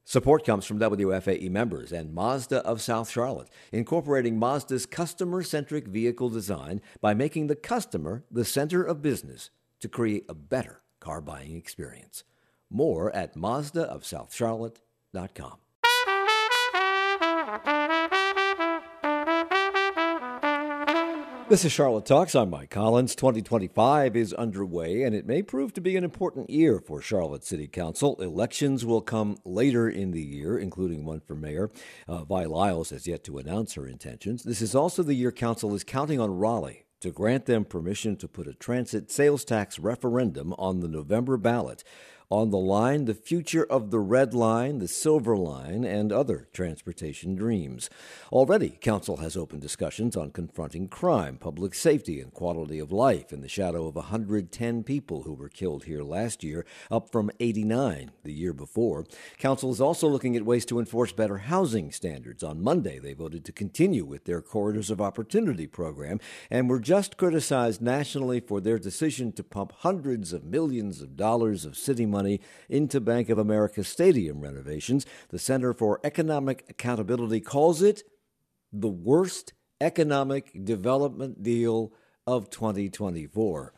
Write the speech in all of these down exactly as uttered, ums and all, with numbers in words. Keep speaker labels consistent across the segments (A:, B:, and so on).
A: Support comes from W F A E members and Mazda of South Charlotte, incorporating Mazda's customer-centric vehicle design by making the customer the center of business to create a better car buying experience. More at Mazda of South Charlotte dot com. This is Charlotte Talks. I'm Mike Collins. twenty twenty-five is underway, and it may prove to be an important year for Charlotte City Council. Elections will come later in the year, including one for mayor. Uh, Vi Lyles has yet to announce her intentions. This is also the year Council is counting on Raleigh to grant them permission to put a transit sales tax referendum on the November ballot. On the line, the future of the Red Line, the Silver Line, and other transportation dreams. Already, Council has opened discussions on confronting crime, public safety, and quality of life in the shadow of one hundred ten people who were killed here last year, up from eighty-nine the year before. Council is also looking at ways to enforce better housing standards. On Monday, they voted to continue with their Corridors of Opportunity program, and were just criticized nationally for their decision to pump hundreds of millions of dollars of city money money into Bank of America stadium renovations. The Center for Economic Accountability calls it the worst economic development deal of twenty twenty-four.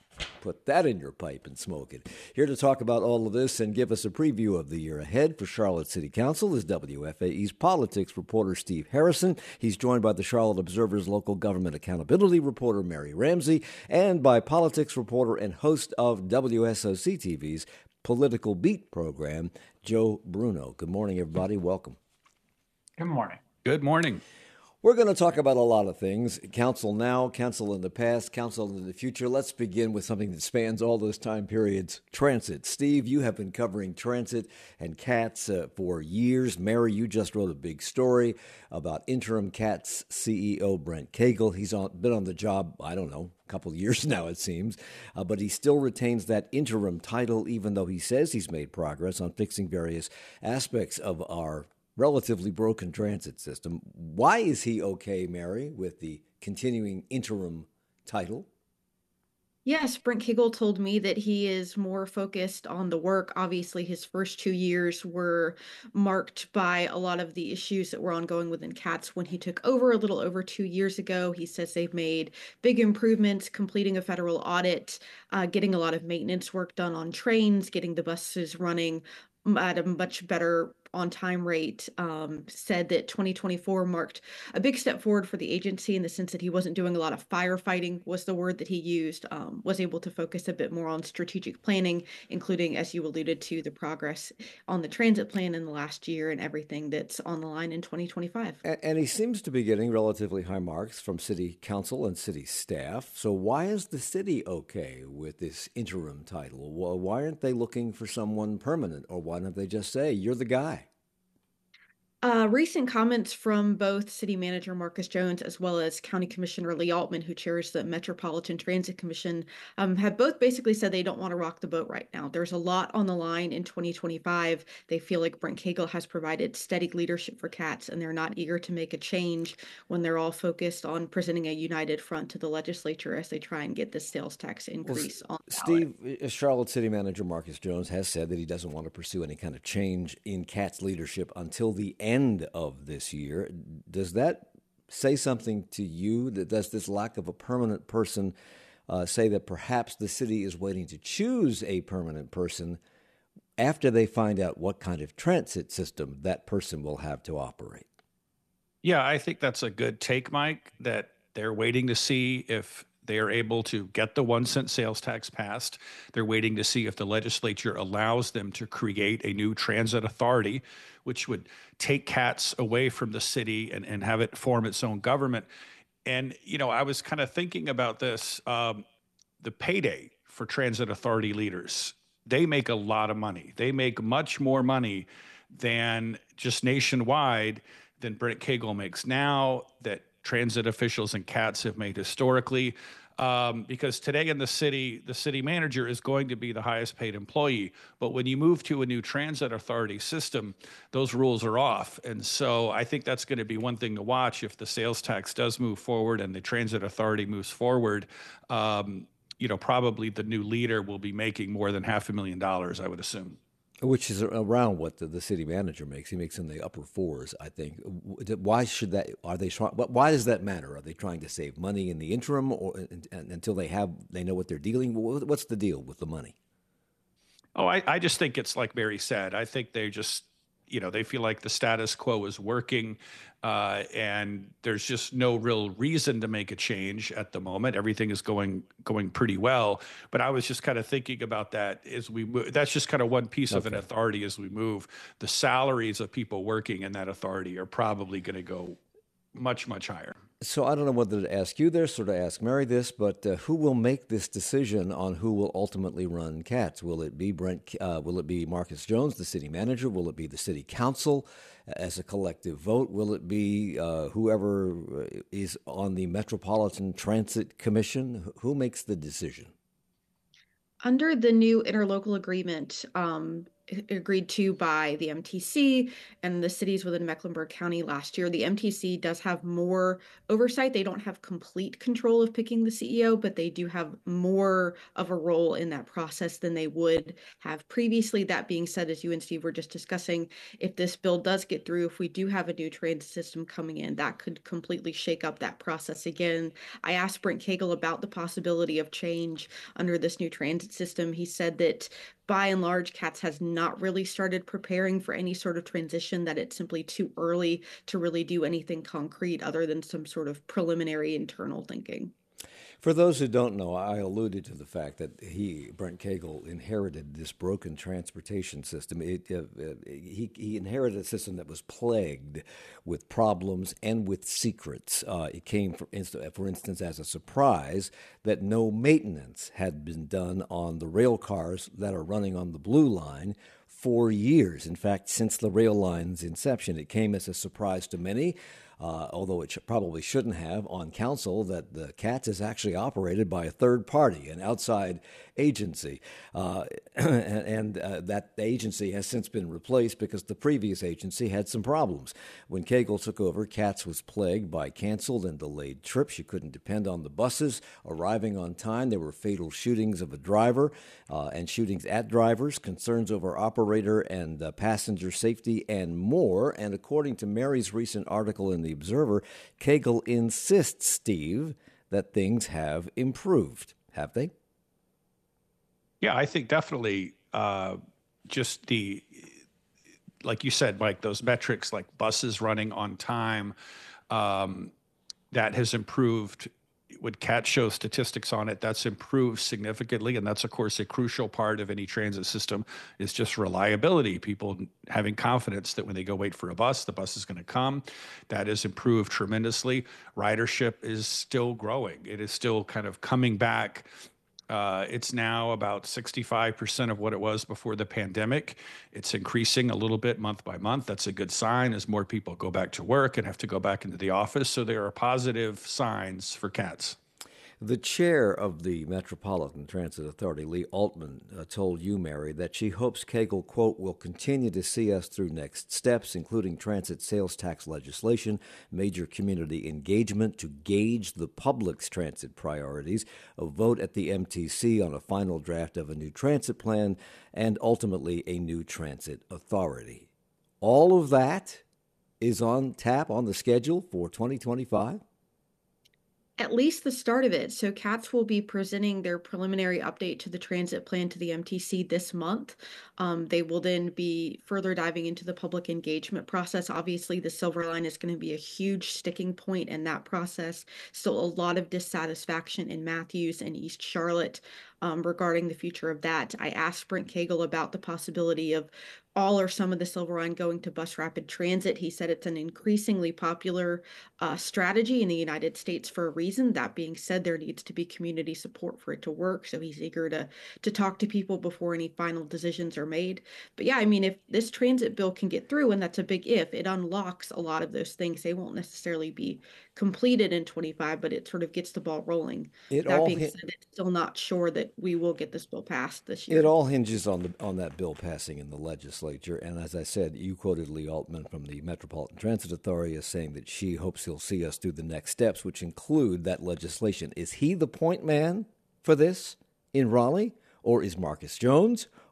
A: Put that in your pipe and smoke it. Here to talk about all of this and give us a preview of the year ahead for Charlotte City Council is W F A E's politics reporter Steve Harrison. He's joined by the Charlotte Observer's local government accountability reporter Mary Ramsey, and by politics reporter and host of W S O C T V's Political Beat program, Joe Bruno. Good morning, everybody. Welcome.
B: Good morning.
C: Good morning.
A: We're going to talk about a lot of things. Council now, council in the past, council in the future. Let's begin with something that spans all those time periods, transit. Steve, you have been covering transit and CATS uh, for years. Mary, you just wrote a big story about interim CATS C E O Brent Cagle. He's on, been on the job, I don't know, a couple of years now, it seems, uh, but he still retains that interim title, even though he says he's made progress on fixing various aspects of our relatively broken transit system. Why is he okay, Mary, with the continuing interim title?
D: Yes, Brent Cagle told me that he is more focused on the work. Obviously, his first two years were marked by a lot of the issues that were ongoing within CATS when he took over a little over two years ago. He says they've made big improvements, completing a federal audit, uh, getting a lot of maintenance work done on trains, getting the buses running at a much better on-time rate. Um, said that twenty twenty-four marked a big step forward for the agency in the sense that he wasn't doing a lot of firefighting, was the word that he used, um, was able to focus a bit more on strategic planning, including, as you alluded to, the progress on the transit plan in the last year and everything that's on the line in twenty twenty-five.
A: And, and he seems to be getting relatively high marks from city council and city staff. So why is the city okay with this interim title? Why aren't they looking for someone permanent, or why don't they just say, you're the guy?
D: Uh, recent comments from both City Manager Marcus Jones as well as County Commissioner Lee Altman, who chairs the Metropolitan Transit Commission, um, have both basically said they don't want to rock the boat right now. There's a lot on the line in twenty twenty-five. They feel like Brent Cagle has provided steady leadership for CATS, and they're not eager to make a change when they're all focused on presenting a united front to the legislature as they try and get this sales tax increase well, on the
A: Steve, ballot. Charlotte City Manager Marcus Jones has said that he doesn't want to pursue any kind of change in CATS leadership until the end end of this year. Does that say something to you? That does this lack of a permanent person uh, say that perhaps the city is waiting to choose a permanent person after they find out what kind of transit system that person will have to operate?
C: Yeah, I think that's a good take, Mike, that they're waiting to see if they are able to get the one cent sales tax passed. They're waiting to see if the legislature allows them to create a new transit authority, which would take CATS away from the city and, and have it form its own government. And, you know, I was kind of thinking about this, um, the payday for transit authority leaders. They make a lot of money. They make much more money than just nationwide than Brent Cagle makes now, that transit officials and CATS have made historically, um, because today in the city, the city manager is going to be the highest paid employee. But when you move to a new transit authority system, those rules are off. And so I think that's going to be one thing to watch if the sales tax does move forward and the transit authority moves forward. Um, you know, probably the new leader will be making more than half a million dollars, I would assume.
A: Which is around what the, the city manager makes. He makes in the upper fours, I think. Why should that? Are they trying? Why does that matter? Are they trying to save money in the interim, or until they have they know what they're dealing with? What's the deal with the money?
C: Oh, I, I just think it's like Mary said. I think they just, you know, they feel like the status quo is working, uh, and there's just no real reason to make a change at the moment. Everything is going going pretty well. But I was just kind of thinking about that as we move. That's just kind of one piece of an
A: Okay.
C: authority as we move. The salaries of people working in that authority are probably going to go much, much higher.
A: So I don't know whether to ask you this or to ask Mary this, but uh, who will make this decision on who will ultimately run CATS? Will it be Brent? Uh, will it be Marcus Jones, the city manager? Will it be the city council as a collective vote? Will it be uh, whoever is on the Metropolitan Transit Commission? Who makes the decision?
D: Under the new interlocal agreement, um, agreed to by the M T C and the cities within Mecklenburg County last year, the M T C does have more oversight. They don't have complete control of picking the C E O, but they do have more of a role in that process than they would have previously. That being said, as you and Steve were just discussing, if this bill does get through, if we do have a new transit system coming in, that could completely shake up that process again. I asked Brent Cagle about the possibility of change under this new transit system. He said that by and large, CATS has not really started preparing for any sort of transition, that it's simply too early to really do anything concrete other than some sort of preliminary internal thinking.
A: For those who don't know, I alluded to the fact that he, Brent Cagle, inherited this broken transportation system. It, uh, uh, he, he inherited a system that was plagued with problems and with secrets. Uh, it came, for, inst- for instance, as a surprise that no maintenance had been done on the rail cars that are running on the Blue Line for years. In fact, since the rail line's inception, it came as a surprise to many. Uh, although it sh- probably shouldn't have, on council, that the CATS is actually operated by a third party, an outside agency. Uh, and and uh, that agency has since been replaced because the previous agency had some problems. When Cagle took over, CATS was plagued by canceled and delayed trips. You couldn't depend on the buses arriving on time. There were fatal shootings of a driver uh, and shootings at drivers, concerns over operator and uh, passenger safety, and more. And according to Mary's recent article in The Observer, Cagle insists, Steve, that things have improved. Have they?
C: Yeah, I think definitely uh, just the, like you said, Mike, those metrics like buses running on time, um, that has improved. When CAT shows statistics on it, that's improved significantly. And that's, of course, a crucial part of any transit system is just reliability. People having confidence that when they go wait for a bus, the bus is going to come. That has improved tremendously. Ridership is still growing. It is still kind of coming back. Uh, it's now about sixty-five percent of what it was before the pandemic. It's increasing a little bit month by month. That's a good sign as more people go back to work and have to go back into the office. So there are positive signs for CATS.
A: The chair of the Metropolitan Transit Authority, Lee Altman, uh, told you, Mary, that she hopes Cagle, quote, will continue to see us through next steps, including transit sales tax legislation, major community engagement to gauge the public's transit priorities, a vote at the M T C on a final draft of a new transit plan, and ultimately a new transit authority. All of that is on tap, on the schedule for twenty twenty-five?
D: At least the start of it. So CATS will be presenting their preliminary update to the transit plan to the M T C this month. Um, they will then be further diving into the public engagement process. Obviously, the Silver Line is going to be a huge sticking point in that process. Still a lot of dissatisfaction in Matthews and East Charlotte um, regarding the future of that. I asked Brent Cagle about the possibility of all or some of the Silver Line going to bus rapid transit. He said it's an increasingly popular uh, strategy in the United States for a reason. That being said, there needs to be community support for it to work. So he's eager to to talk to people before any final decisions are made. But yeah, I mean, if this transit bill can get through, and that's a big if, it unlocks a lot of those things. They won't necessarily be completed in twenty-five, but it sort of gets the ball rolling.
A: It
D: That
A: all
D: being
A: hin-
D: said, it's still not sure that we will get this bill passed this
A: It
D: year.
A: all hinges on the on that bill passing in the legislature, and as I said, you quoted Lee Altman from the Metropolitan Transit Authority as saying that she hopes he'll see us through the next steps, which include that legislation. Is he the point man for this in Raleigh, or is Marcus Jones,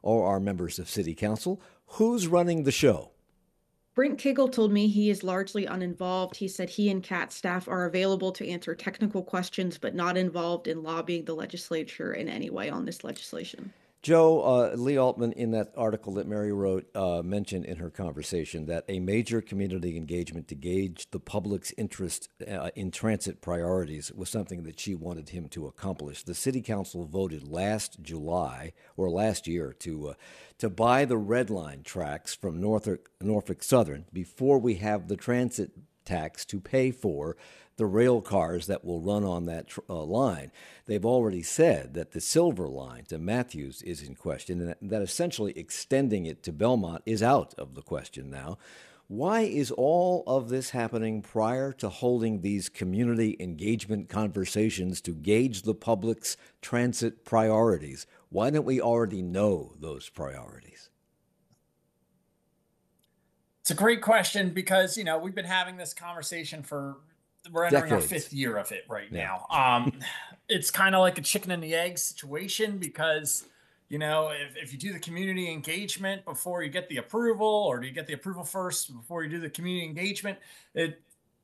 A: or are members of City Council. Who's running the show?
D: Brent Kiggle told me he is largely uninvolved. He said he and C A T staff are available to answer technical questions, but not involved in lobbying the legislature in any way on this legislation.
A: Joe, uh, Lee Altman, in that article that Mary wrote, uh, mentioned in her conversation that a major community engagement to gauge the public's interest uh, in transit priorities was something that she wanted him to accomplish. The City Council voted last July, or last year, to uh, to buy the Red Line tracks from Norfolk, Norfolk Southern before we have the transit tax to pay for the rail cars that will run on that uh, line. They've already said that the Silver Line to Matthews is in question, and that, that essentially extending it to Belmont is out of the question now. Why is all of this happening prior to holding these community engagement conversations to gauge the public's transit priorities? Why don't we already know those priorities?
B: It's a great question because, you know, we've been having this conversation for we're entering
A: Decades.
B: our fifth year of it right
A: Yeah.
B: now. Um, it's kind of like a chicken and the egg situation because, you know, if, if you do the community engagement before you get the approval, or do you get the approval first before you do the community engagement, it,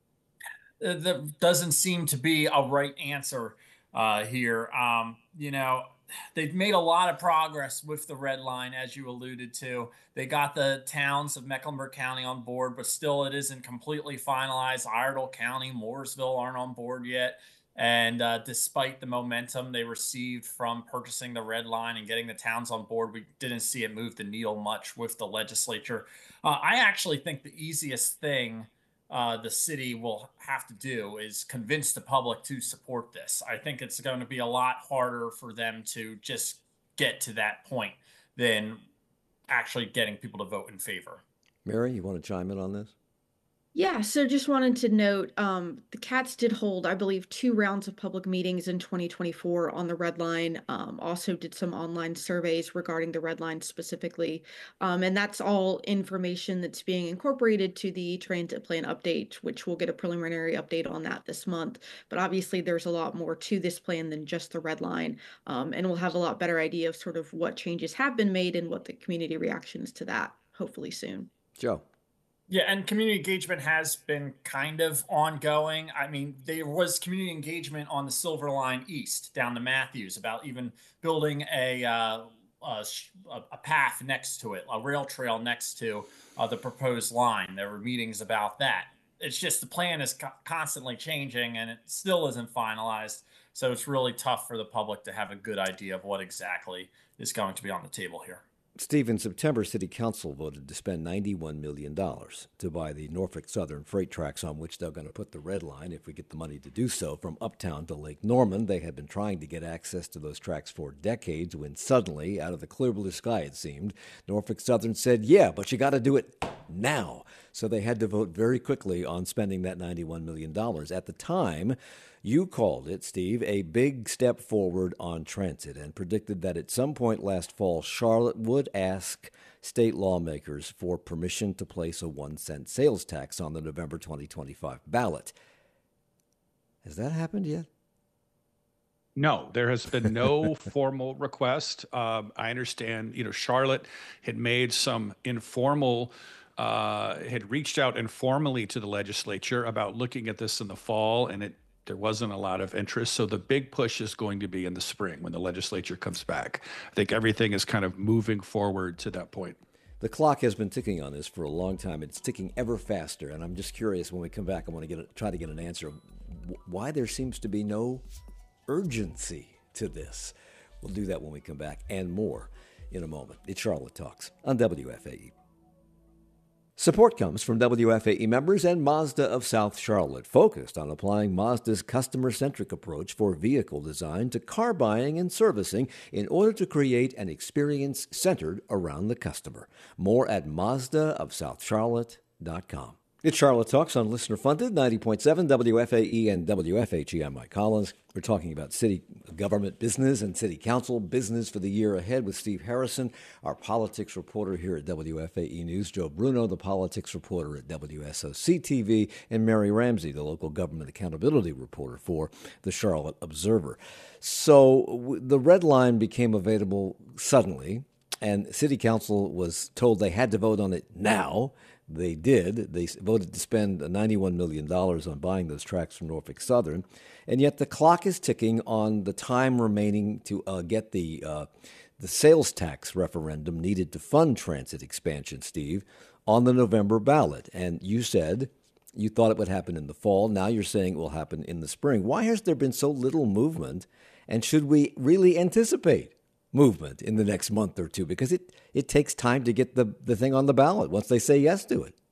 B: it that doesn't seem to be a right answer uh, here. Um, you know, they've made a lot of progress with the Red Line, as you alluded to. They got the towns of Mecklenburg County on board, but still it isn't completely finalized. Iredell County, Mooresville aren't on board yet. And uh, despite the momentum they received from purchasing the Red Line and getting the towns on board, we didn't see it move the needle much with the legislature. Uh, I actually think the easiest thing Uh, the city will have to do is convince the public to support this. I think it's going to be a lot harder for them to just get to that point than actually getting people to vote in favor.
A: Mary, you want to chime in on this?
D: Yeah, so just wanted to note, um, the Cats did hold, I believe, two rounds of public meetings in twenty twenty-four on the Red Line. Um, also did some online surveys regarding the Red Line specifically. Um, and that's all information that's being incorporated to the transit plan update, which we'll get a preliminary update on that this month. But obviously there's a lot more to this plan than just the Red Line. Um, and we'll have a lot better idea of sort of what changes have been made and what the community reactions to that, hopefully soon.
A: Joe.
B: Yeah, and community engagement has been kind of ongoing. I mean, there was community engagement on the Silver Line East down to Matthews about even building a uh, a, a path next to it, a rail trail next to uh, the proposed line. There were meetings about that. It's just the plan is co- constantly changing and it still isn't finalized. So it's really tough for the public to have a good idea of what exactly is going to be on the table here.
A: Steve, in September, City Council voted to spend ninety-one million dollars to buy the Norfolk Southern freight tracks on which they're going to put the Red Line, if we get the money to do so, from Uptown to Lake Norman. They had been trying to get access to those tracks for decades when suddenly, out of the clear blue sky it seemed, Norfolk Southern said, yeah, but you got to do it now. So they had to vote very quickly on spending that ninety-one million dollars. At the time, you called it, Steve, a big step forward on transit and predicted that at some point last fall, Charlotte would ask state lawmakers for permission to place a one cent sales tax on the November twenty twenty-five ballot. Has that happened yet?
C: No, there has been no formal request. Um, I understand, you know, Charlotte had made some informal Uh, had reached out informally to the legislature about looking at this in the fall, and it there wasn't a lot of interest. So the big push is going to be in the spring when the legislature comes back. I think everything is kind of moving forward to that point.
A: The clock has been ticking on this for a long time. It's ticking ever faster, and I'm just curious, when we come back, I want to get a, try to get an answer of why there seems to be no urgency to this. We'll do that when we come back, and more in a moment. It's Charlotte Talks on W F A E. Support comes from W F A E members and Mazda of South Charlotte, focused on applying Mazda's customer-centric approach for vehicle design to car buying and servicing in order to create an experience centered around the customer. More at Mazda of South Charlotte dot com. It's Charlotte Talks on Listener Funded, ninety point seven W F A E and W F H E. I'm Mike Collins. We're talking about city government business and city council business for the year ahead with Steve Harrison, our politics reporter here at W F A E News, Joe Bruno, the politics reporter at W S O C T V, and Mary Ramsey, the local government accountability reporter for the Charlotte Observer. So w- the Red Line became available suddenly. and City Council was told they had to vote on it now. They did. They voted to spend ninety-one million dollars on buying those tracks from Norfolk Southern. And yet the clock is ticking on the time remaining to uh, get the uh, the sales tax referendum needed to fund transit expansion, Steve, on the November ballot. And you said you thought it would happen in the fall. Now you're saying it will happen in the spring. Why has there been so little movement? And should we really anticipate movement in the next month or two? Because it, it takes time to get the, the thing on the ballot once they say yes to it.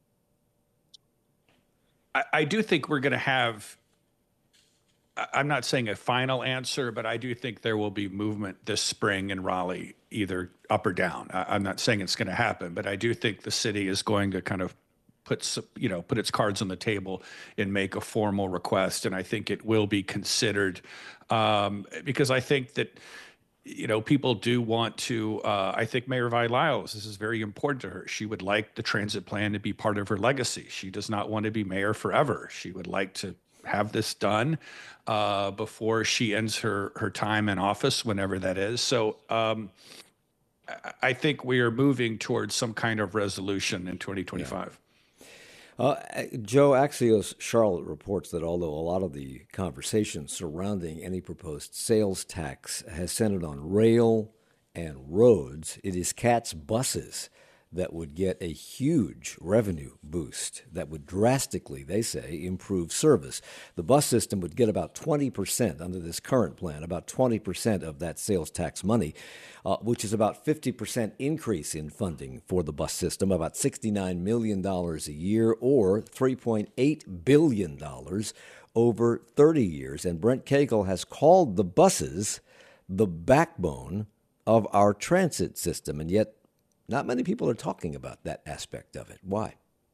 C: I, I do think we're going to have, I'm not saying a final answer, but I do think there will be movement this spring in Raleigh, either up or down. I, I'm not saying it's going to happen, but I do think the city is going to kind of put, you know, put its cards on the table and make a formal request. And I think it will be considered um, because I think that, you know, people do want to, uh, I think Mayor Vi Lyles, this is very important to her. She would like the transit plan to be part of her legacy. She does not want to be mayor forever. She would like to have this done uh, before she ends her, her time in office, whenever that is. So um, I think we are moving towards some kind of resolution in twenty twenty-five.
A: Yeah. Uh, Joe, Axios Charlotte reports that although a lot of the conversation surrounding any proposed sales tax has centered on rail and roads, it is CATS buses that would get a huge revenue boost that would drastically, they say, improve service. The bus system would get about twenty percent under this current plan, about twenty percent of that sales tax money, uh, which is about fifty percent increase in funding for the bus system, about sixty-nine million dollars a year or three point eight billion dollars over thirty years. And Brent Cagle has called the buses the backbone of our transit system, and yet not many people are talking about that aspect of it. Why?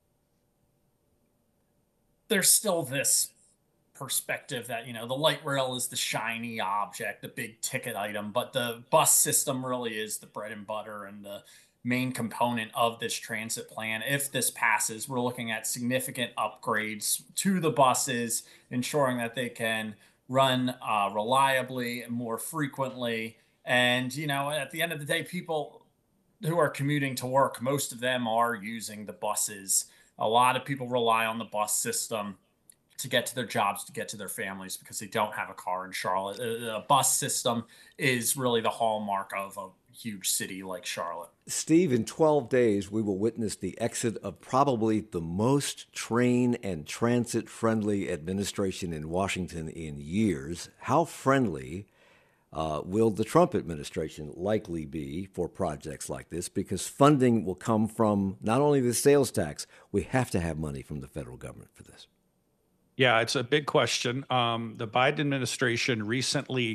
B: There's still this perspective that, you know, the light rail is the shiny object, the big ticket item, but the bus system really is the bread and butter and the main component of this transit plan. If this passes, we're looking at significant upgrades to the buses, ensuring that they can run uh, reliably and more frequently. And, you know, at the end of the day, people who are commuting to work, most of them are using the buses. A lot of people rely on the bus system to get to their jobs, to get to their families, because they don't have a car in Charlotte. The bus system is really the hallmark of a huge city like Charlotte.
A: Steve, in twelve days, we will witness the exit of probably the most train and transit-friendly administration in Washington in years. How friendly Uh, will the Trump administration likely be for projects like this? Because funding will come from not only the sales tax, we have to have money from the federal government for this.
C: Yeah, it's a big question. Um, the Biden administration recently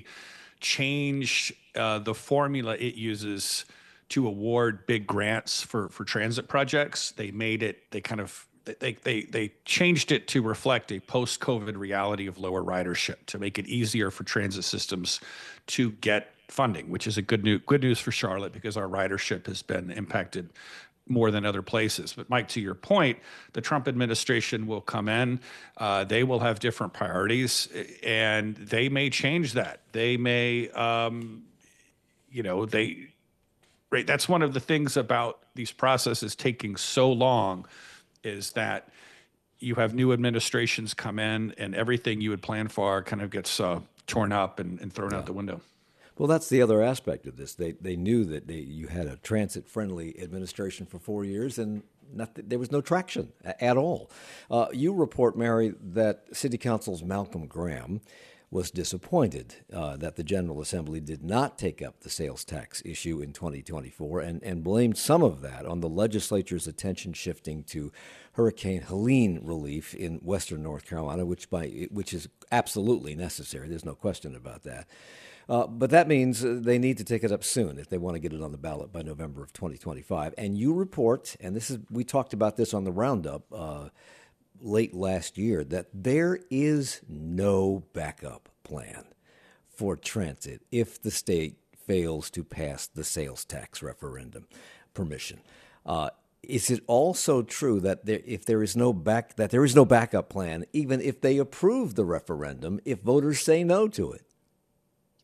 C: changed uh, the formula it uses to award big grants for, for transit projects. They made it, they kind of They, they they changed it to reflect a post-COVID reality of lower ridership, to make it easier for transit systems to get funding, which is a good news good news for Charlotte because our ridership has been impacted more than other places. But Mike, to your point, the Trump administration will come in. Uh, they will have different priorities, and they may change that. They may, um, you know, they. Right. That's one of the things about these processes taking so long, is that you have new administrations come in and everything you had planned for kind of gets uh, torn up and, and thrown yeah. out the window.
A: Well, that's the other aspect of this. They they knew that they, you had a transit-friendly administration for four years and not, there was no traction at all. Uh, you report, Mary, that City Council's Malcolm Graham was disappointed uh, that the General Assembly did not take up the sales tax issue in twenty twenty-four and, and blamed some of that on the legislature's attention shifting to Hurricane Helene relief in western North Carolina, which by which is absolutely necessary. There's no question about that. Uh, but that means they need to take it up soon if they want to get it on the ballot by November of twenty twenty-five. And you report, and this is we talked about this on the roundup uh, late last year, that there is no backup plan for transit if the state fails to pass the sales tax referendum permission. Uh, is it also true that there, if there is no back that there is no backup plan, even if they approve the referendum, if voters say no to it?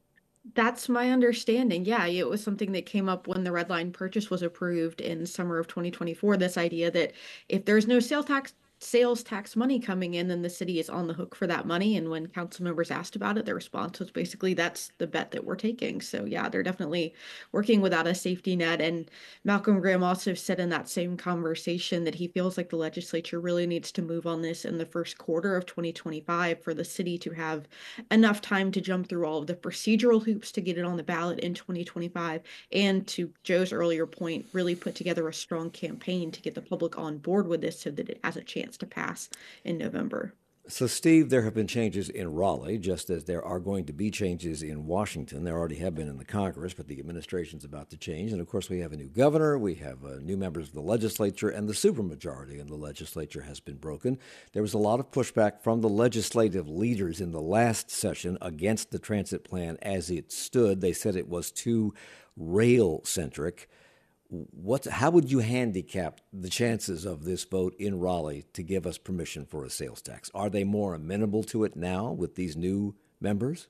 D: That's my understanding. Yeah, it was something that came up when the red line purchase was approved in summer of twenty twenty-four. This idea that if there's no sales tax sales tax money coming in, then the city is on the hook for that money. And when council members asked about it, their response was basically, that's the bet that we're taking. So yeah, they're definitely working without a safety net. And Malcolm Graham also said in that same conversation that he feels like the legislature really needs to move on this in the first quarter of twenty twenty-five for the city to have enough time to jump through all of the procedural hoops to get it on the ballot in twenty twenty-five, and to Joe's earlier point, really put together a strong campaign to get the public on board with this so that it has a chance to pass in November.
A: So, Steve, there have been changes in Raleigh, just as there are going to be changes in Washington. There already have been in the Congress, but the administration's about to change. And of course, we have a new governor, we have uh, new members of the legislature, and the supermajority in the legislature has been broken. There was a lot of pushback from the legislative leaders in the last session against the transit plan as it stood. They said it was too rail centric. What, how would you handicap the chances of this vote in Raleigh to give us permission for a sales tax? Are they more amenable to it now with these new members?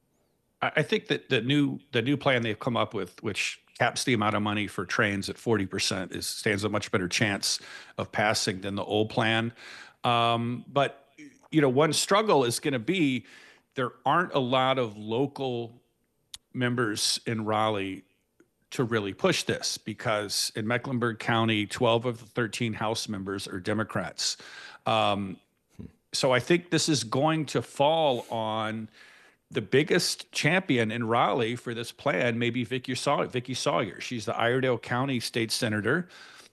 C: I think that the new the new plan they've come up with, which caps the amount of money for trains at forty percent, is stands a much better chance of passing than the old plan. Um, but you know, one struggle is going to be there aren't a lot of local members in Raleigh to really push this, because in Mecklenburg County, twelve of the thirteen House members are Democrats. Um, so I think this is going to fall on the biggest champion in Raleigh for this plan, maybe Vicky Sawyer. Vicky Sawyer. She's the Iredell County state senator.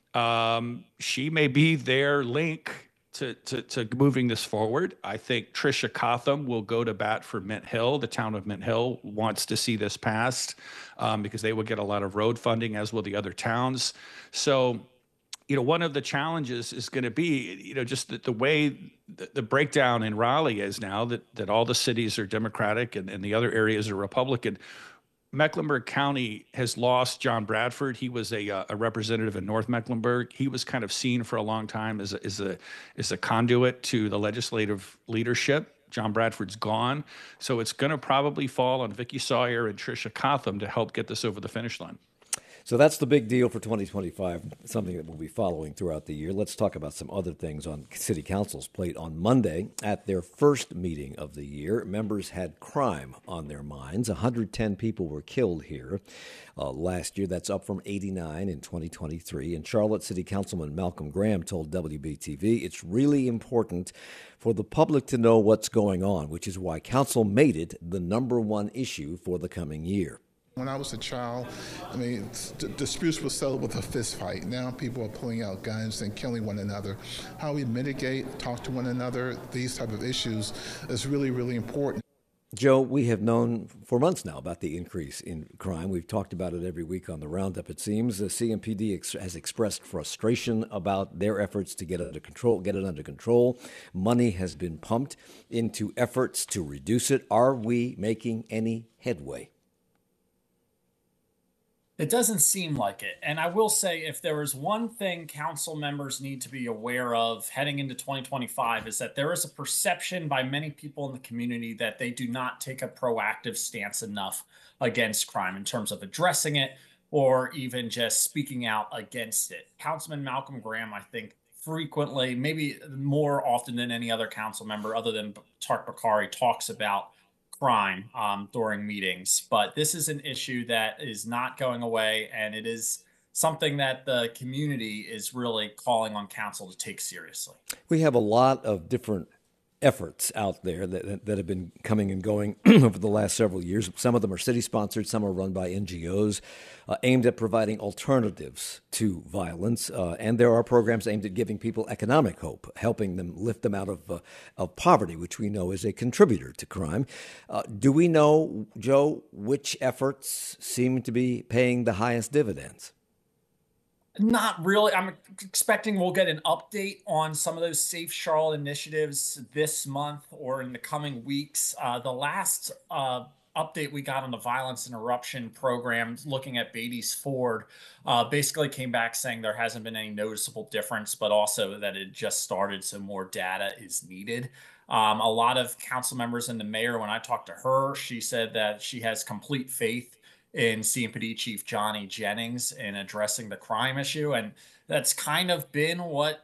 C: Um, she may be their link to, to, to moving this forward. I think Tricia Cotham will go to bat for Mint Hill. The town of Mint Hill wants to see this passed um, because they will get a lot of road funding, as will the other towns. So, you know, one of the challenges is going to be, you know, just the, the way the, the breakdown in Raleigh is now, that, that all the cities are Democratic and, and the other areas are Republican. Mecklenburg County has lost John Bradford. He was a, uh, a representative in North Mecklenburg. He was kind of seen for a long time as a, as a, as a conduit to the legislative leadership. John Bradford's gone. So it's going to probably fall on Vicky Sawyer and Tricia Cotham to help get this over the finish line.
A: So that's the big deal for twenty twenty-five, something that we'll be following throughout the year. Let's talk about some other things on City Council's plate. On Monday, at their first meeting of the year, members had crime on their minds. one hundred ten people were killed here uh, last year. That's up from eighty-nine in twenty twenty-three. And Charlotte City Councilman Malcolm Graham told W B T V it's really important for the public to know what's going on, which is why council made it the number one issue for the coming year.
E: When I was a child, I mean, d- disputes were settled with a fist fight. Now people are pulling out guns and killing one another. How we mitigate, talk to one another, these type of issues is really, really important.
A: Joe, we have known for months now about the increase in crime. We've talked about it every week on the Roundup, it seems. The C M P D ex- has expressed frustration about their efforts to get it under control, get it under control. Money has been pumped into efforts to reduce it. Are we making any headway?
B: It doesn't seem like it. And I will say, if there is one thing council members need to be aware of heading into twenty twenty-five, is that there is a perception by many people in the community that they do not take a proactive stance enough against crime in terms of addressing it or even just speaking out against it. Councilman Malcolm Graham, I think, frequently, maybe more often than any other council member other than Tariq Bokhari, talks about crime um, during meetings. But this is an issue that is not going away, and it is something that the community is really calling on council to take seriously.
A: We have a lot of different efforts out there that, that have been coming and going over the last several years. Some of them are city-sponsored, some are run by N G Os uh, aimed at providing alternatives to violence. Uh, and there are programs aimed at giving people economic hope, helping them lift them out of, uh, of poverty, which we know is a contributor to crime. Uh, do we know, Joe, which efforts seem to be paying the highest dividends?
B: Not really. I'm expecting we'll get an update on some of those Safe Charlotte initiatives this month or in the coming weeks. Uh, the last uh, update we got on the violence interruption program, looking at Beatty's Ford, uh, basically came back saying there hasn't been any noticeable difference, but also that it just started, so more data is needed. Um, a lot of council members and the mayor, when I talked to her, she said that she has complete faith in C M P D Chief Johnny Jennings in addressing the crime issue. And that's kind of been what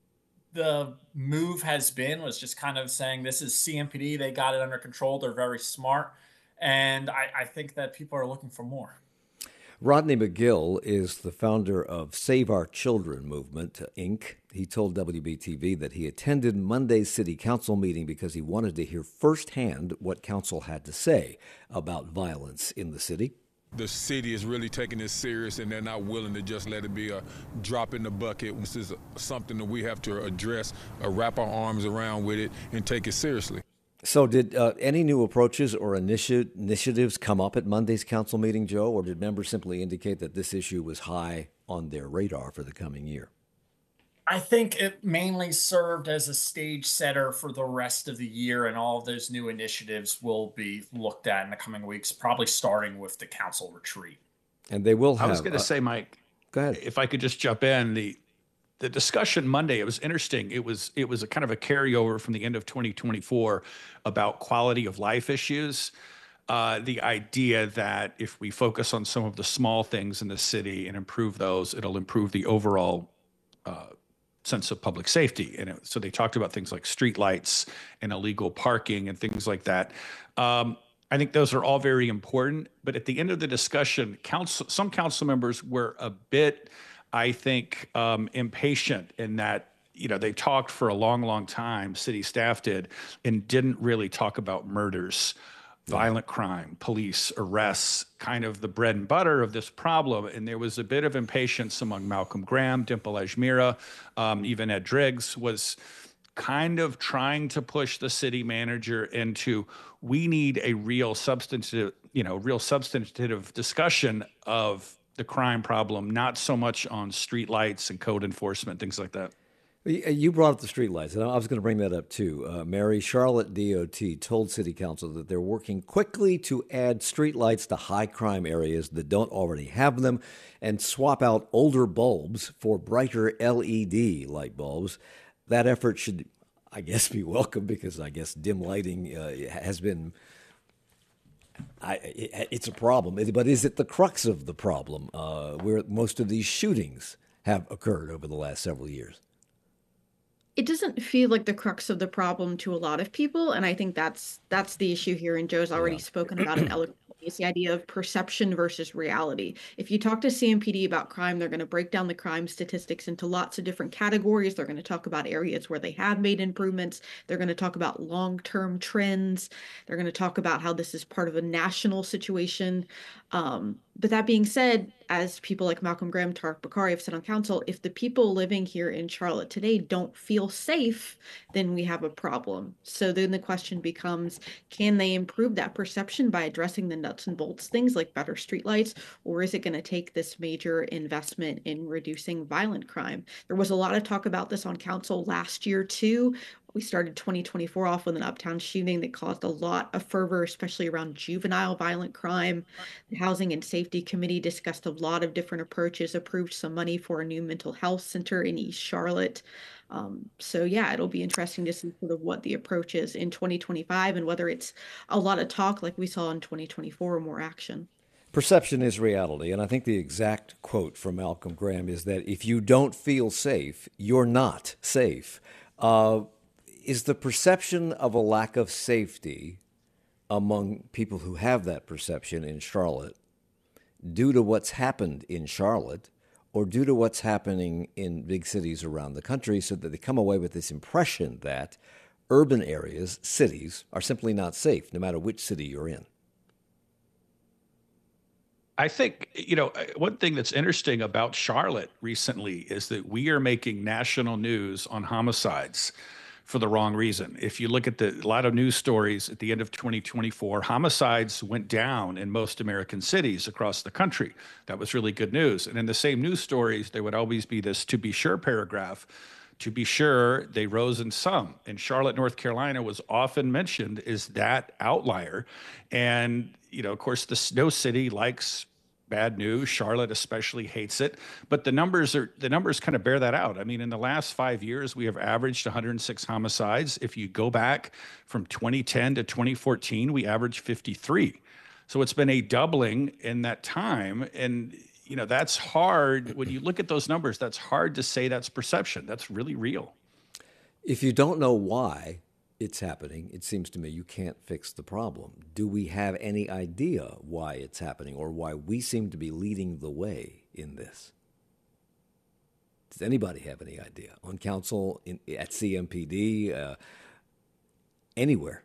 B: the move has been, was just kind of saying, this is C M P D. They got it under control. They're very smart. And I, I think that people are looking for more.
A: Rodney McGill is the founder of Save Our Children Movement, Incorporated. He told W B T V that he attended Monday's city council meeting because he wanted to hear firsthand what council had to say about violence in the city.
F: The city is really taking this serious, and they're not willing to just let it be a drop in the bucket. This is something that we have to address, uh, wrap our arms around with it, and take it seriously.
A: So did uh, any new approaches or initi- initiatives come up at Monday's council meeting, Joe, or did members simply indicate that this issue was high on their radar for the coming year?
B: I think it mainly served as a stage setter for the rest of the year, and all of those new initiatives will be looked at in the coming weeks, probably starting with the council retreat.
A: And they will have...
C: I was going to uh, say, Mike,
A: go ahead.
C: If I could just jump in, the the discussion Monday, it was interesting. It was it was a kind of a carryover from the end of twenty twenty-four about quality of life issues. Uh, the idea that if we focus on some of the small things in the city and improve those, it'll improve the overall uh, sense of public safety. And it, so they talked about things like streetlights and illegal parking and things like that. Um, I think those are all very important. But at the end of the discussion, council, some council members were a bit, I think, um, impatient in that, you know, they talked for a long, long time, city staff did, and didn't really talk about murders, violent crime, police arrests, kind of the bread and butter of this problem. And there was a bit of impatience among Malcolm Graham, Dimple Ajmira, um, even Ed Driggs was kind of trying to push the city manager into, we need a real substantive, you know, real substantive discussion of the crime problem, not so much on streetlights and code enforcement, things like that.
A: You brought up the streetlights, and I was going to bring that up too. Uh, Mary, Charlotte D O T told City Council that they're working quickly to add streetlights to high crime areas that don't already have them and swap out older bulbs for brighter L E D light bulbs. That effort should, I guess, be welcome because I guess dim lighting uh, has been, I, it, it's a problem. But is it the crux of the problem uh, where most of these shootings have occurred over the last several years?
D: It doesn't feel like the crux of the problem to a lot of people, and I think that's that's the issue here. And Joe's already yeah. spoken about it eloquently. It's the idea of perception versus reality. If you talk to C M P D about crime, they're going to break down the crime statistics into lots of different categories. They're going to talk about areas where they have made improvements. They're going to talk about long-term trends. They're going to talk about how this is part of a national situation. Um, but that being said, as people like Malcolm Graham, Tariq Bokhari have said on council, if the people living here in Charlotte today don't feel safe, then we have a problem. So then the question becomes, can they improve that perception by addressing the nuts and bolts things like better streetlights, or is it going to take this major investment in reducing violent crime? There was a lot of talk about this on council last year too. We started twenty twenty-four off with an uptown shooting that caused a lot of fervor, especially around juvenile violent crime. The Housing and Safety Committee discussed a lot of different approaches, approved some money for a new mental health center in East Charlotte. Um, so yeah, it'll be interesting to see sort of what the approach is in twenty twenty-five and whether it's a lot of talk like we saw in twenty twenty-four or more action.
A: Perception is reality, and I think the exact quote from Malcolm Graham is that if you don't feel safe, you're not safe. Uh, Is the perception of a lack of safety among people who have that perception in Charlotte due to what's happened in Charlotte or due to what's happening in big cities around the country, so that they come away with this impression that urban areas, cities, are simply not safe, no matter which city you're in?
C: I think, you know, one thing that's interesting about Charlotte recently is that we are making national news on homicides for the wrong reason. If you look at the a lot of news stories at the end of twenty twenty-four, homicides went down in most American cities across the country. That was really good news. And in the same news stories, there would always be this "to be sure" paragraph. To be sure, they rose in some. And Charlotte, North Carolina was often mentioned as that outlier. And, you know, of course, the Snow City likes bad news. Charlotte especially hates it, but the numbers are the numbers kind of bear that out. I mean, in the last five years, we have averaged one hundred six homicides. If you go back from twenty ten to twenty fourteen, we averaged fifty-three. So it's been a doubling in that time. And, you know, that's hard. When you look at those numbers, that's hard to say that's perception. That's really real.
A: If you don't know why it's happening, it seems to me you can't fix the problem. Do we have any idea why it's happening or why we seem to be leading the way in this? Does anybody have any idea? On council, in, at C M P D, uh, anywhere?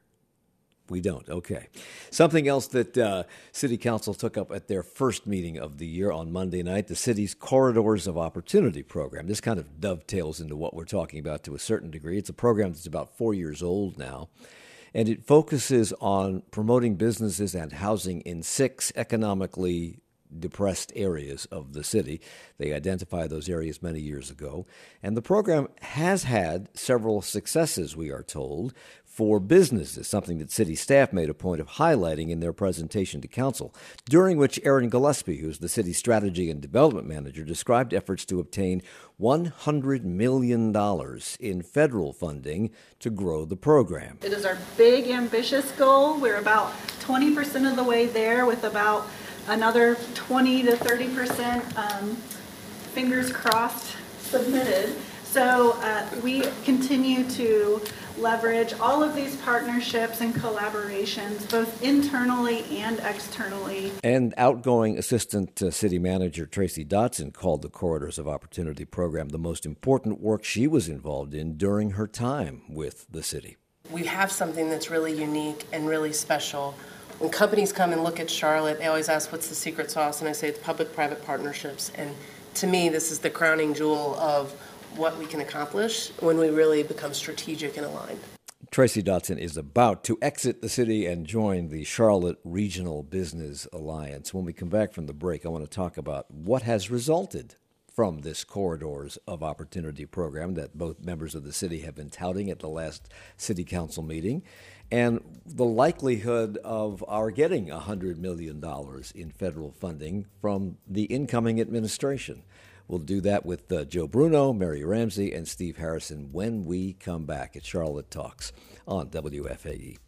A: We don't. Okay. Something else that uh, City Council took up at their first meeting of the year on Monday night, the city's Corridors of Opportunity program. This kind of dovetails into what we're talking about to a certain degree. It's a program that's about four years old now, and it focuses on promoting businesses and housing in six economically depressed areas of the city. They identified those areas many years ago, and the program has had several successes, we are told, for businesses, something that city staff made a point of highlighting in their presentation to council, during which Aaron Gillespie, who's the city's strategy and development manager, described efforts to obtain one hundred million dollars in federal funding to grow the program.
G: It is our big, ambitious goal. We're about twenty percent of the way there, with about another twenty to thirty percent, um, fingers crossed, submitted. So uh, we continue to leverage all of these partnerships and collaborations, both internally and externally.
A: And outgoing Assistant uh, City Manager Tracy Dotson called the Corridors of Opportunity program the most important work she was involved in during her time with the city.
H: We have something that's really unique and really special. When companies come and look at Charlotte, they always ask, what's the secret sauce? And I say it's public-private partnerships. And to me, this is the crowning jewel of what we can accomplish when we really become strategic and aligned.
A: Tracy Dotson is about to exit the city and join the Charlotte Regional Business Alliance. When we come back from the break, I want to talk about what has resulted from this Corridors of Opportunity program that both members of the city have been touting at the last city council meeting, and the likelihood of our getting one hundred million dollars in federal funding from the incoming administration. We'll do that with uh, Joe Bruno, Mary Ramsey, and Steve Harrison when we come back at Charlotte Talks on W F A E.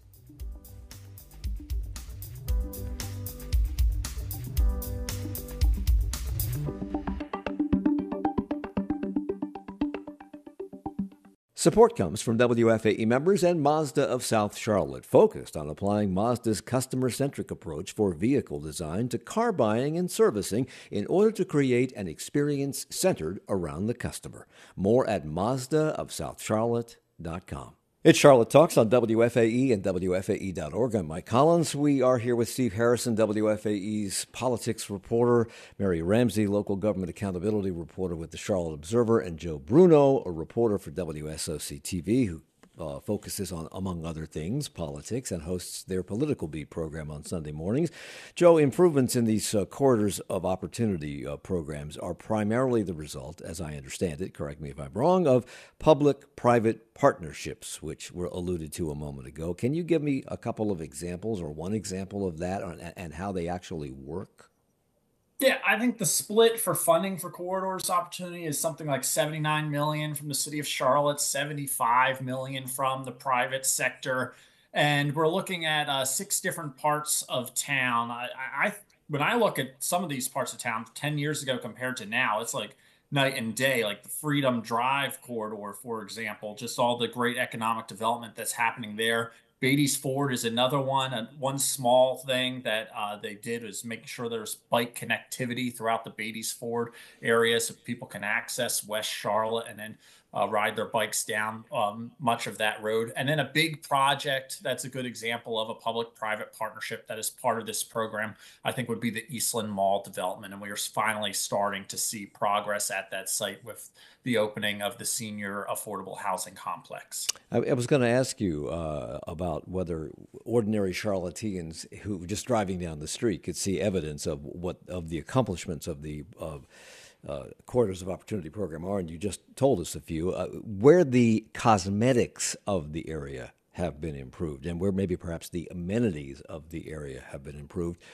A: Support comes from W F A E members and Mazda of South Charlotte, focused on applying Mazda's customer-centric approach for vehicle design to car buying and servicing in order to create an experience centered around the customer. More at Mazda of South Charlotte dot com. It's Charlotte Talks on W F A E and W F A E dot org. I'm Mike Collins. We are here with Steve Harrison, W F A E's politics reporter, Mary Ramsey, local government accountability reporter with the Charlotte Observer, and Joe Bruno, a reporter for W S O C T V, who uh, focuses on, among other things, politics and hosts their Political Beat program on Sunday mornings. Joe, improvements in these uh, Corridors of Opportunity uh, programs are primarily the result, as I understand it, correct me if I'm wrong, of public-private partnerships, which were alluded to a moment ago. Can you give me a couple of examples or one example of that and, and how they actually work?
B: Yeah, I think the split for funding for Corridors Opportunity is something like seventy-nine million dollars from the city of Charlotte, seventy-five million dollars from the private sector. And we're looking at uh, six different parts of town. I, I when I look at some of these parts of town ten years ago compared to now, it's like night and day, like the Freedom Drive corridor, for example, just all the great economic development that's happening there. Beatty's Ford is another one. And one small thing that uh, they did is making sure there's bike connectivity throughout the Beatty's Ford area so people can access West Charlotte and then uh, ride their bikes down um, much of that road. And then a big project that's a good example of a public-private partnership that is part of this program, I think, would be the Eastland Mall development. And we are finally starting to see progress at that site with the opening of the senior affordable housing complex.
A: I, I was going to ask you uh, about whether ordinary Charlotteans who just driving down the street could see evidence of what of the accomplishments of the of uh, Corridors of Opportunity program are, and you just told us a few. Uh, where the cosmetics of the area have been improved, and where maybe perhaps the amenities of the area have been improved.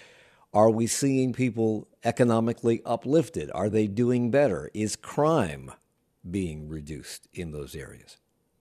A: Are we seeing people economically uplifted? Are they doing better? Is crime being reduced in those areas?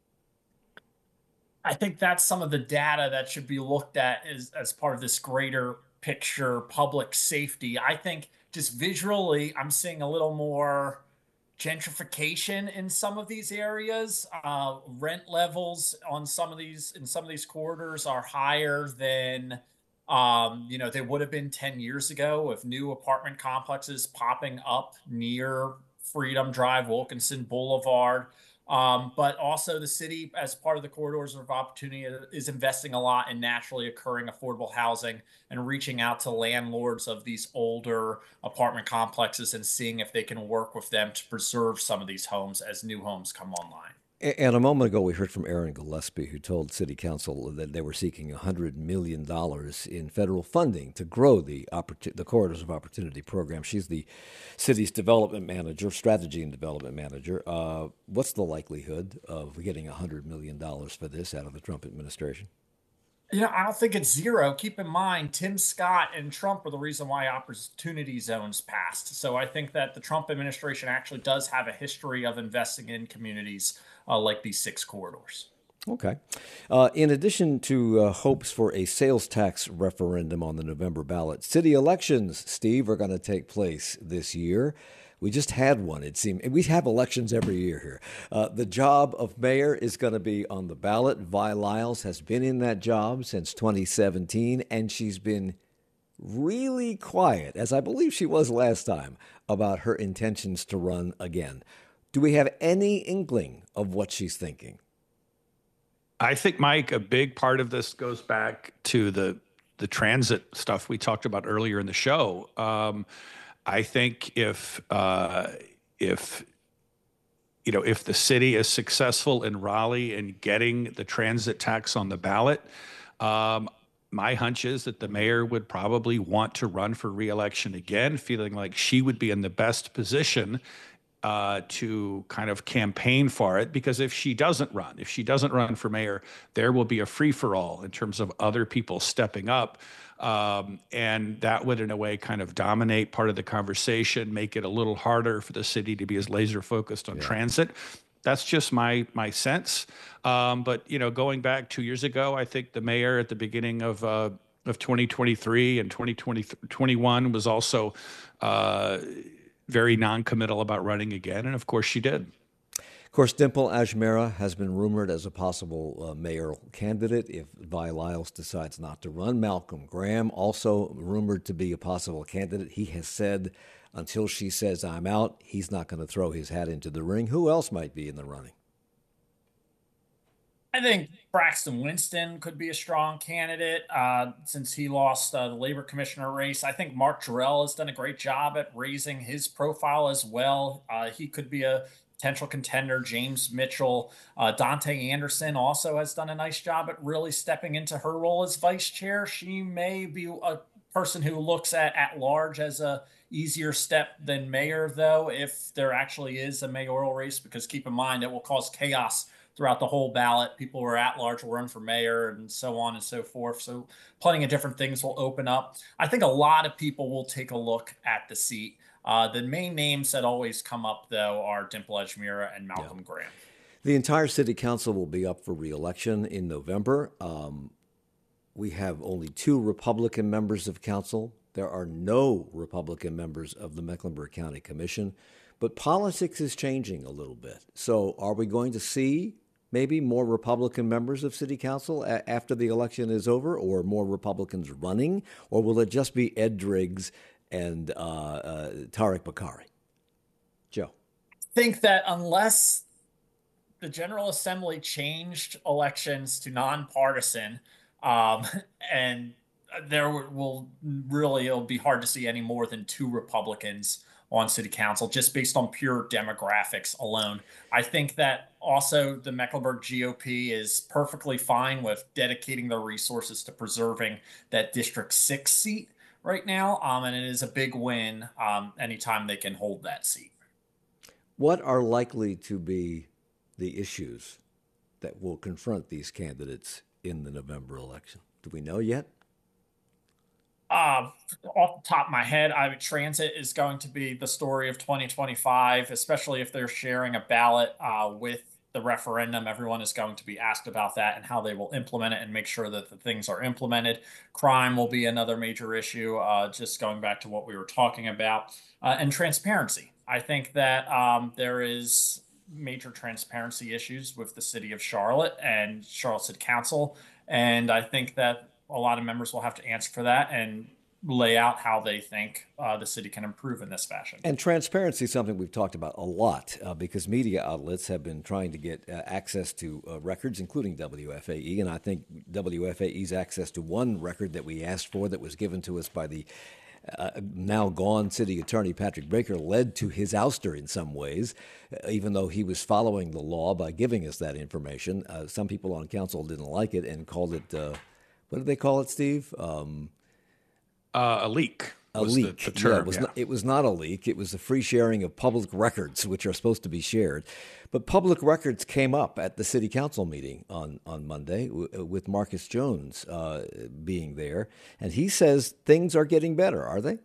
B: I think that's some of the data that should be looked at as, as part of this greater picture, public safety. I think just visually, I'm seeing a little more gentrification in some of these areas. Uh, rent levels on some of these in some of these corridors are higher than um, you know they would have been ten years ago, with new apartment complexes popping up near Freedom Drive, Wilkinson Boulevard. Um, but also the city, as part of the corridors of opportunity, is investing a lot in naturally occurring affordable housing and reaching out to landlords of these older apartment complexes and seeing if they can work with them to preserve some of these homes as new homes come online.
A: And a moment ago, we heard from Erin Gillespie, who told City Council that they were seeking one hundred million dollars in federal funding to grow the opportu- the Corridors of Opportunity program. She's the city's development manager, strategy and development manager. Uh, what's the likelihood of getting one hundred million dollars for this out of the Trump administration?
B: You know, I don't think it's zero. Keep in mind, Tim Scott and Trump are the reason why opportunity zones passed. So I think that the Trump administration actually does have a history of investing in communities uh, like these six corridors.
A: Okay. Uh, in addition to uh, hopes for a sales tax referendum on the November ballot, city elections, Steve, are going to take place this year. We just had one, it seemed. We have elections every year here. Uh, the job of mayor is going to be on the ballot. Vi Lyles has been in that job since twenty seventeen, and she's been really quiet, as I believe she was last time, about her intentions to run again. Do we have any inkling of what she's thinking?
C: I think, Mike, a big part of this goes back to the the transit stuff we talked about earlier in the show. Um, I think if uh, if you know if the city is successful in Raleigh in getting the transit tax on the ballot, um, my hunch is that the mayor would probably want to run for re-election again, feeling like she would be in the best position uh, to kind of campaign for it. Because if she doesn't run, if she doesn't run for mayor, there will be a free-for-all in terms of other people stepping up. Um, and that would, in a way, kind of dominate part of the conversation, make it a little harder for the city to be as laser focused on yeah. transit. That's just my my sense. Um, but, you know, going back two years ago, I think the mayor at the beginning of uh, of twenty twenty-three and twenty twenty-one was also uh, very non-committal about running again. And of course she did.
A: Of course, Dimple Ajmera has been rumored as a possible uh, mayoral candidate if Vi Lyles decides not to run. Malcolm Graham also rumored to be a possible candidate. He has said until she says I'm out, he's not going to throw his hat into the ring. Who else might be in the running?
B: I think Braxton Winston could be a strong candidate uh, since he lost uh, the labor commissioner race. I think Mark Jarrell has done a great job at raising his profile as well. Uh, he could be a potential contender. James Mitchell, uh, Dante Anderson also has done a nice job at really stepping into her role as vice chair. She may be a person who looks at at large as a easier step than mayor, though, if there actually is a mayoral race, because keep in mind it will cause chaos throughout the whole ballot. People who are at large will run for mayor and so on and so forth. So plenty of different things will open up. I think a lot of people will take a look at the seat. Uh, the main names that always come up, though, are Dimple Ajmera and Malcolm yeah. Graham.
A: The entire city council will be up for re-election in November. Um, we have only two Republican members of council. There are no Republican members of the Mecklenburg County Commission. But politics is changing a little bit. So are we going to see maybe more Republican members of city council a- after the election is over, or more Republicans running? Or will it just be Ed Driggs and uh, uh, Tariq Bakari? Joe?
B: I think that unless the General Assembly changed elections to nonpartisan, um, and there will really, it'll be hard to see any more than two Republicans on city council, just based on pure demographics alone. I think that also the Mecklenburg G O P is perfectly fine with dedicating their resources to preserving that District six seat right now, um, and it is a big win um, anytime they can hold that seat.
A: What are likely to be the issues that will confront these candidates in the November election? Do we know yet?
B: Uh, Uh, off the top of my head, I would transit is going to be the story of twenty twenty-five, especially if they're sharing a ballot uh, with the referendum. Everyone is going to be asked about that and how they will implement it and make sure that the things are implemented. Crime will be another major issue, uh, just going back to what we were talking about, uh, and transparency. I think that um, there is major transparency issues with the city of Charlotte and Charlotte City Council. And I think that a lot of members will have to answer for that and lay out how they think uh, the city can improve in this fashion.
A: And transparency is something we've talked about a lot uh, because media outlets have been trying to get uh, access to uh, records, including W F A E. And I think W F A E's access to one record that we asked for that was given to us by the Uh, now gone city attorney Patrick Baker led to his ouster in some ways, uh, even though he was following the law by giving us that information. Uh, some people on council didn't like it and called it, uh, what did they call it, Steve? Um,
C: uh, a leak.
A: A
C: was
A: leak.
C: The, the term,
A: yeah, it, was
C: yeah.
A: not, it was not a leak. It was the free sharing of public records, which are supposed to be shared. But public records came up at the city council meeting on, on Monday w- with Marcus Jones uh, being there. And he says things are getting better, are they?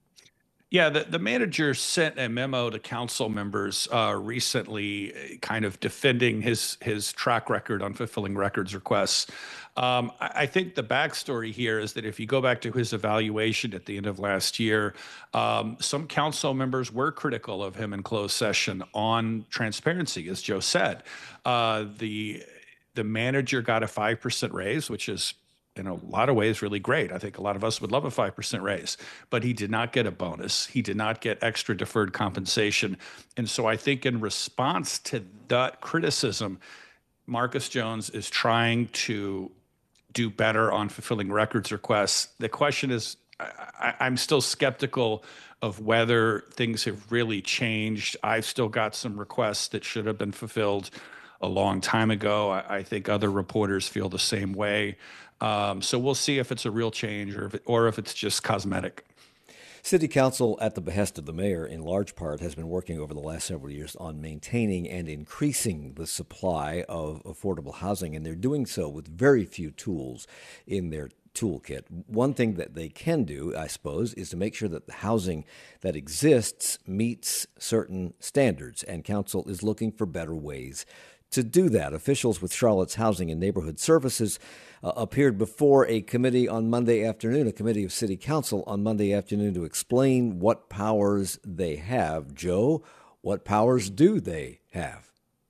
C: Yeah, the, the manager sent a memo to council members uh, recently, uh, kind of defending his his track record on fulfilling records requests. Um, I, I think the backstory here is that if you go back to his evaluation at the end of last year, um, some council members were critical of him in closed session on transparency, as Joe said. Uh, the the manager got a five percent raise, which is in a lot of ways really great. I think a lot of us would love a five percent raise, but he did not get a bonus. He did not get extra deferred compensation. And so I think in response to that criticism, Marcus Jones is trying to do better on fulfilling records requests. The question is, I, I'm still skeptical of whether things have really changed. I've still got some requests that should have been fulfilled a long time ago. I, I think other reporters feel the same way. Um, so we'll see if it's a real change or if, it, or if it's just cosmetic.
A: City Council, at the behest of the mayor, in large part, has been working over the last several years on maintaining and increasing the supply of affordable housing, and they're doing so with very few tools in their toolkit. One thing that they can do, I suppose, is to make sure that the housing that exists meets certain standards, and Council is looking for better ways to do that. Officials with Charlotte's Housing and Neighborhood Services uh, appeared before a committee on Monday afternoon, a committee of City Council on Monday afternoon, to explain what powers they have. Joe, what powers do they have?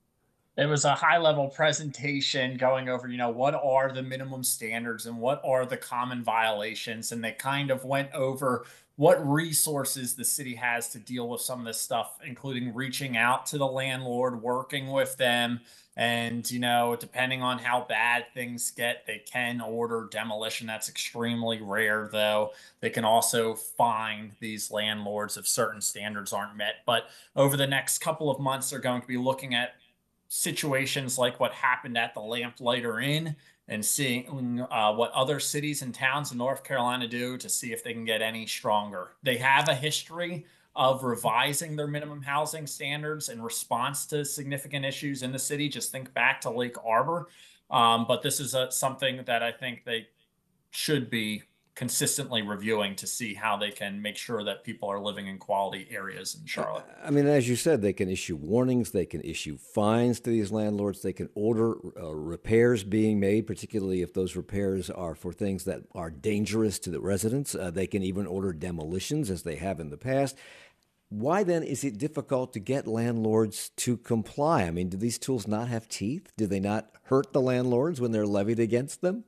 B: It was a high-level presentation going over, you know, what are the minimum standards and what are the common violations, and they kind of went over what resources the city has to deal with some of this stuff, including reaching out to the landlord, working with them, and, you know, depending on how bad things get, they can order demolition. That's extremely rare, though. They can also fine these landlords if certain standards aren't met. But over the next couple of months, they're going to be looking at situations like what happened at the Lamplighter Inn and seeing uh, what other cities and towns in North Carolina do to see if they can get any stronger. They have a history of revising their minimum housing standards in response to significant issues in the city. Just think back to Lake Arbor. Um, but this is a, something that I think they should be consistently reviewing to see how they can make sure that people are living in quality areas in Charlotte.
A: I mean, as you said, they can issue warnings, they can issue fines to these landlords, they can order uh, repairs being made, particularly if those repairs are for things that are dangerous to the residents. Uh, they can even order demolitions, as they have in the past. Why then is it difficult to get landlords to comply? I mean, do these tools not have teeth? Do they not hurt the landlords when they're levied against them?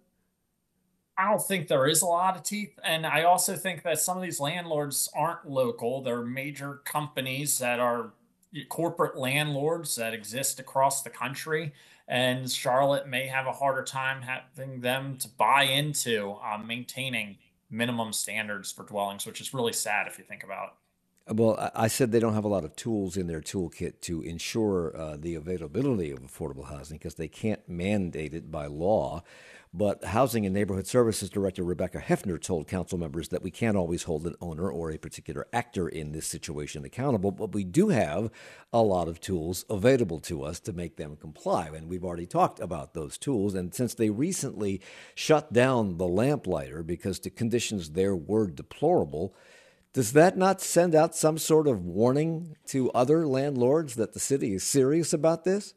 B: I don't think there is a lot of teeth. And I also think that some of these landlords aren't local. They're major companies that are corporate landlords that exist across the country. And Charlotte may have a harder time having them to buy into uh, maintaining minimum standards for dwellings, which is really sad if you think about it.
A: Well, I I said they don't have a lot of tools in their toolkit to ensure uh, the availability of affordable housing because they can't mandate it by law. But Housing and Neighborhood Services Director Rebecca Hefner told council members that we can't always hold an owner or a particular actor in this situation accountable, but we do have a lot of tools available to us to make them comply. And we've already talked about those tools. And since they recently shut down the lamplighter because the conditions there were deplorable, does that not send out some sort of warning to other landlords that the city is serious about this?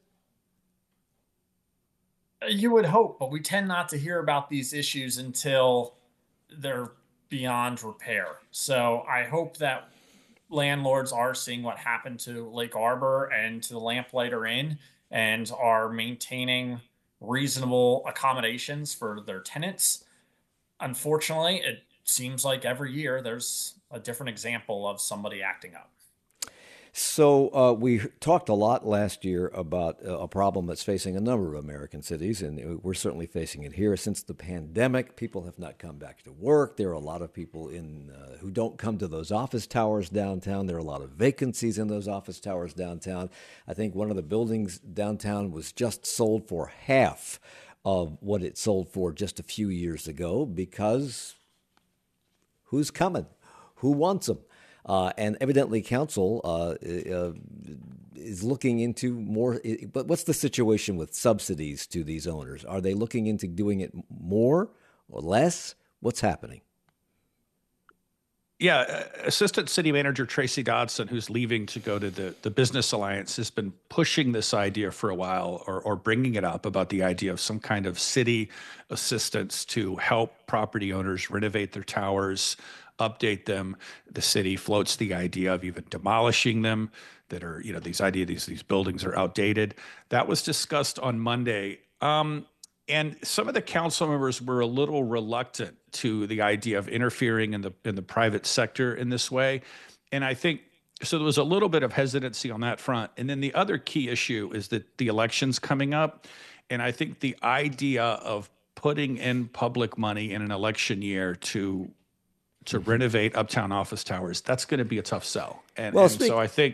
B: You would hope, but we tend not to hear about these issues until they're beyond repair. So I hope that landlords are seeing what happened to Lake Arbor and to the Lamplighter Inn and are maintaining reasonable accommodations for their tenants. Unfortunately, it seems like every year there's a different example of somebody acting up.
A: So uh, we talked a lot last year about uh, a problem that's facing a number of American cities, and we're certainly facing it here. Since the pandemic, people have not come back to work. There are a lot of people in uh, who don't come to those office towers downtown. There are a lot of vacancies in those office towers downtown. I think one of the buildings downtown was just sold for half of what it sold for just a few years ago because who's coming? Who wants them? Uh, and evidently, council uh, uh, is looking into more. But what's the situation with subsidies to these owners? Are they looking into doing it more or less? What's happening?
C: Yeah, uh, Assistant City Manager Tracy Dodson, who's leaving to go to the, the Business Alliance, has been pushing this idea for a while, or, or bringing it up about the idea of some kind of city assistance to help property owners renovate their towers, update them. The city floats the idea of even demolishing them, that are, you know, these idea these these buildings are outdated. That was discussed on Monday. Um, and some of the council members were a little reluctant to the idea of interfering in the in the private sector in this way. And I think so there was a little bit of hesitancy on that front. And then the other key issue is that the election's coming up. And I think the idea of putting in public money in an election year to to renovate uptown office towers, that's going to be a tough sell. And,
A: Well,
C: and
A: speak-
C: so I think,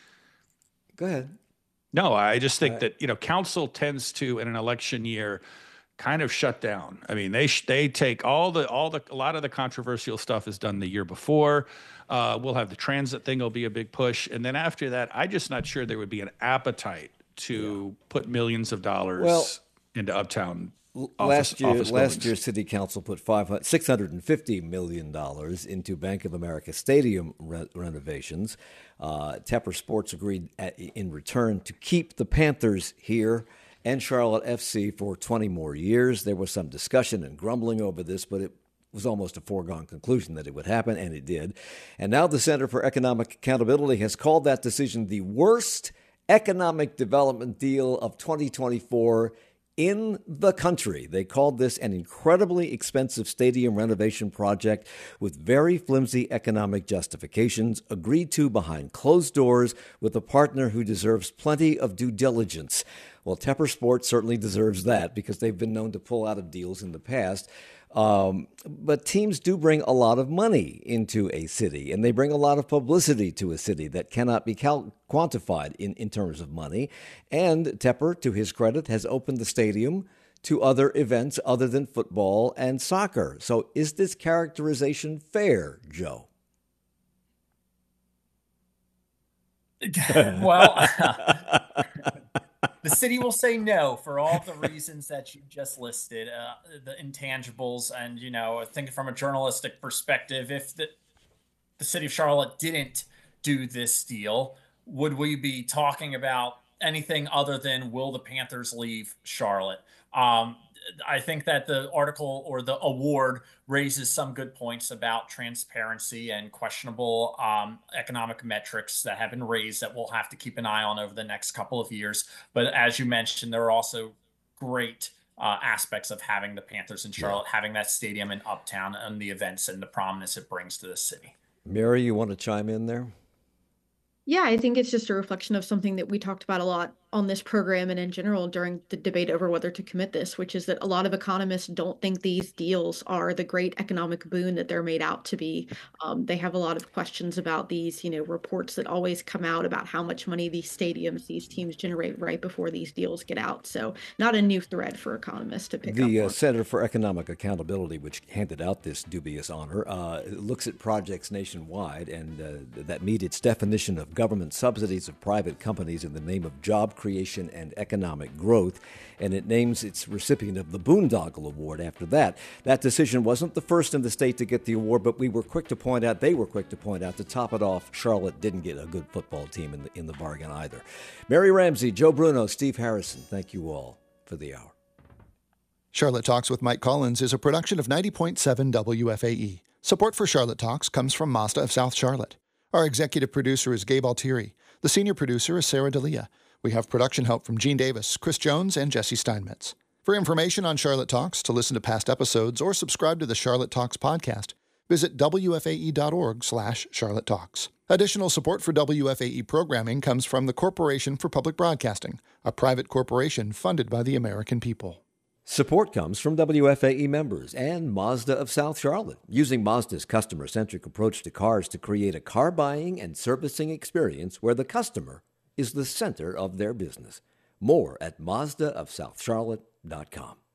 A: Go ahead.
C: no, I just think
A: Uh,
C: that, you know, council tends to, in an election year, kind of shut down. I mean, they sh- they take all the, all the, a lot of the controversial stuff is done the year before. Uh, we'll have the transit thing will be a big push. And then after that, I'm just not sure there would be an appetite to put millions of dollars
A: Well,
C: into uptown
A: L-
C: office,
A: last year,
C: office
A: last
C: buildings.
A: year, City Council put five hundred, six hundred fifty million dollars into Bank of America Stadium re- renovations. Uh, Tepper Sports agreed at, in return to keep the Panthers here and Charlotte F C for twenty more years. There was some discussion and grumbling over this, but it was almost a foregone conclusion that it would happen, and it did. And now the Center for Economic Accountability has called that decision the worst economic development deal of twenty twenty-four in the country. They called this an incredibly expensive stadium renovation project with very flimsy economic justifications, agreed to behind closed doors with a partner who deserves plenty of due diligence. Well, Tepper Sports certainly deserves that because they've been known to pull out of deals in the past. Um, but teams do bring a lot of money into a city, and they bring a lot of publicity to a city that cannot be cal- quantified in, in terms of money. And Tepper, to his credit, has opened the stadium to other events other than football and soccer. So is this characterization fair, Joe?
B: Well, the city will say no for all the reasons that you just listed, uh, the intangibles, and, you know, thinking from a journalistic perspective, if the, the city of Charlotte didn't do this deal, would we be talking about anything other than will the Panthers leave Charlotte? Um, I think that the article or the award raises some good points about transparency and questionable um, economic metrics that have been raised that we'll have to keep an eye on over the next couple of years. But as you mentioned, there are also great uh, aspects of having the Panthers in Charlotte, yeah. having that stadium in Uptown, and the events and the prominence it brings to the city.
A: Mary, you want to chime in there?
D: Yeah, I think it's just a reflection of something that we talked about a lot on this program and in general during the debate over whether to commit this, which is that a lot of economists don't think these deals are the great economic boon that they're made out to be. Um, they have a lot of questions about these, you know, reports that always come out about how much money these stadiums, these teams generate right before these deals get out. So not a new thread for economists to pick
A: The
D: up
A: uh,
D: on.
A: Center for Economic Accountability, which handed out this dubious honor, uh, looks at projects nationwide and uh, that meet its definition of government subsidies of private companies in the name of job creation and economic growth, and it names its recipient of the Boondoggle Award after that. That decision wasn't the first in the state to get the award, but we were quick to point out, they were quick to point out, to top it off, Charlotte didn't get a good football team in the, in the bargain either. Mary Ramsey, Joe Bruno, Steve Harrison, thank you all for the hour.
I: Charlotte Talks with Mike Collins is a production of ninety point seven W F A E. Support for Charlotte Talks comes from Mazda of South Charlotte. Our executive producer is Gabe Altieri. The senior producer is Sarah D'Elia. We have production help from Gene Davis, Chris Jones, and Jesse Steinmetz. For information on Charlotte Talks, to listen to past episodes, or subscribe to the Charlotte Talks podcast, visit W F A E dot org slash Charlotte Talks. Additional support for W F A E programming comes from the Corporation for Public Broadcasting, a private corporation funded by the American people.
A: Support comes from W F A E members and Mazda of South Charlotte, using Mazda's customer-centric approach to cars to create a car buying and servicing experience where the customer is the center of their business. More at Mazda of South Charlotte dot com.